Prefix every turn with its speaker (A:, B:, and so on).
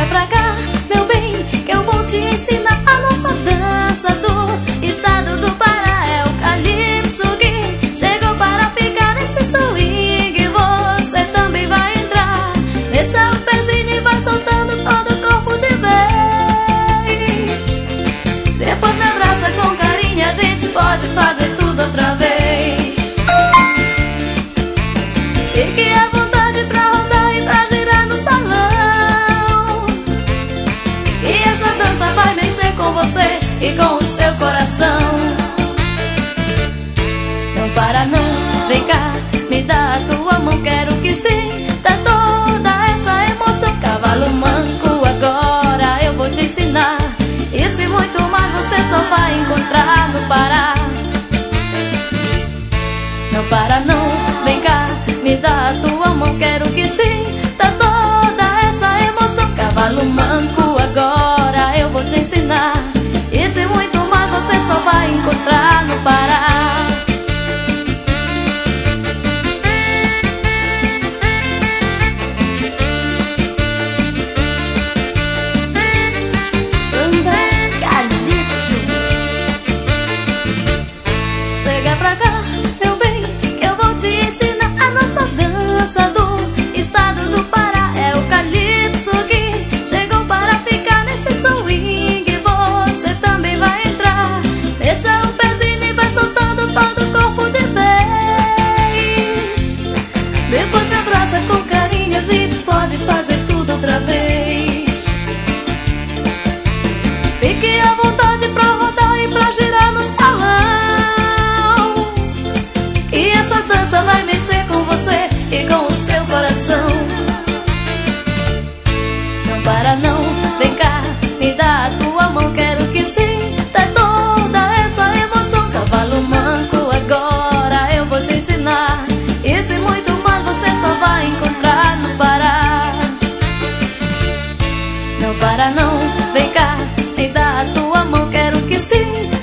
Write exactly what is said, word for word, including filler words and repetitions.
A: pra cá, meu bem, que eu vou te ensinar a nossa dança do estado do Pará. É o calypso que chegou para ficar nesse swing. Você também vai entrar, deixa o pezinho e vai soltando todo o corpo de vez. Depois me abraça com carinho, a gente pode fazer tudo outra vez. Fique à vontade pra rodar e pra girar no salão, e essa dança vai mexer com você e com o seu coração. Não para não, vem cá, me dá a tua mão, quero que sinta toda essa emoção. Cavalo manco, agora eu vou te ensinar, isso e muito mais você só vai encontrar no Pará. Não para não, vem cá, me dá a tua mão, quero que sinta toda essa emoção. Cavalo manco, agora eu vou te ensinar, isso e muito mais você só vai encontrar no Pará. Banda Calypso. Chega pra cá, meu bem, que eu vou te ensinar a nossa dança do estado do Pará. É o calypso que chegou para ficar nesse swing. Você também vai entrar, deixa o pezinho e vai soltando todo o corpo de vez. Depois me abraça com carinho, a gente pode fazer tudo outra vez. Fique à vontade pra rodar e pra girar no salão, e essa dança vai mexer com você e com o seu coração. Não para não, vem cá, me dá a tua mão, quero que sinta toda essa emoção. Cavalo manco, agora eu vou te ensinar, isso e muito mais você só vai encontrar no Pará. Não para não, vem cá, me dá a tua mão, quero que sinta